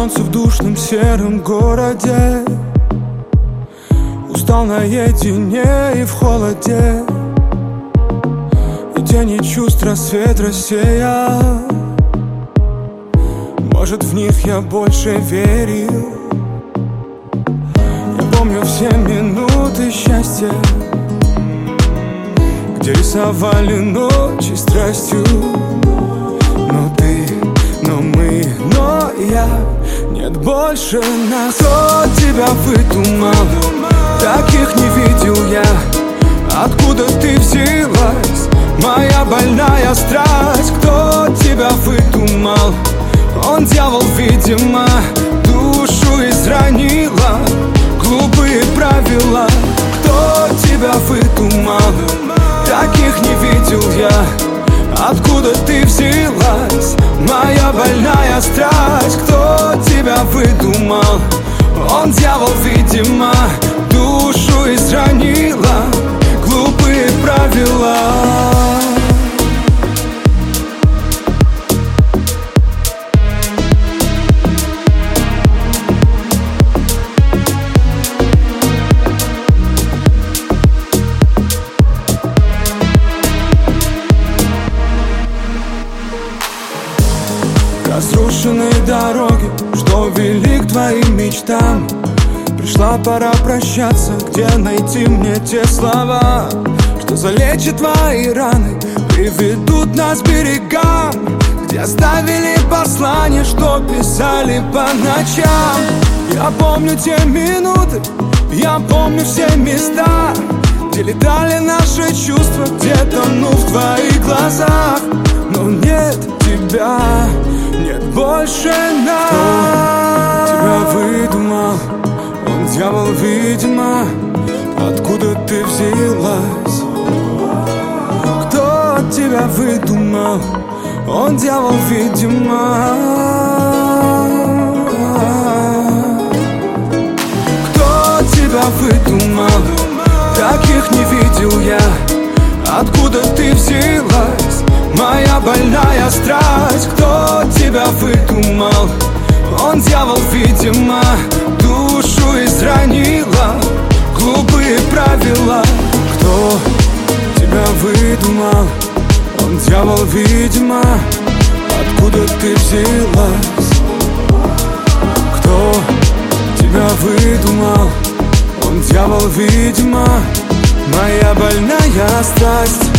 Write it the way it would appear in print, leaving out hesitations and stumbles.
солнце в душном сером городе. Устал наедине и в холоде, и тени чувств рассвет рассеял. Может, в них я больше верил. Я помню все минуты счастья, где рисовали ночи страстью. Но ты, но мы, но я, нет больше нас. Кто тебя выдумал? Таких не видел я. Откуда ты взялась, моя больная страсть? Кто тебя выдумал? Он, дьявол, видимо, душу изранила. Глупые правила. Кто тебя выдумал? Таких не видел я. Откуда ты взялась, моя больная страсть? Кто тебя выдумал? Он, дьявол, видимо, душу изранила. Глупые правила. Разрушенные дороги, что вели к твоим мечтам. Пришла пора прощаться, где найти мне те слова, что залечат твои раны, приведут нас к берегам, где оставили послания, что писали по ночам. Я помню те минуты, я помню все места, где летали наши чувства, где тону в твоих глазах. Но нет тебя, нет больше нас. Кто тебя выдумал? Он, дьявол, видимо. Откуда ты взялась? Кто тебя выдумал? Он, дьявол, видимо. Кто тебя выдумал? Таких не видел я. Откуда ты взялась, моя больная страсть? Кто тебя выдумал? Он, дьявол, видимо, душу изранила. Глупые правила. Кто тебя выдумал? Он, дьявол, видимо. Откуда ты взялась? Кто тебя выдумал? Он, дьявол, видимо, моя больная страсть.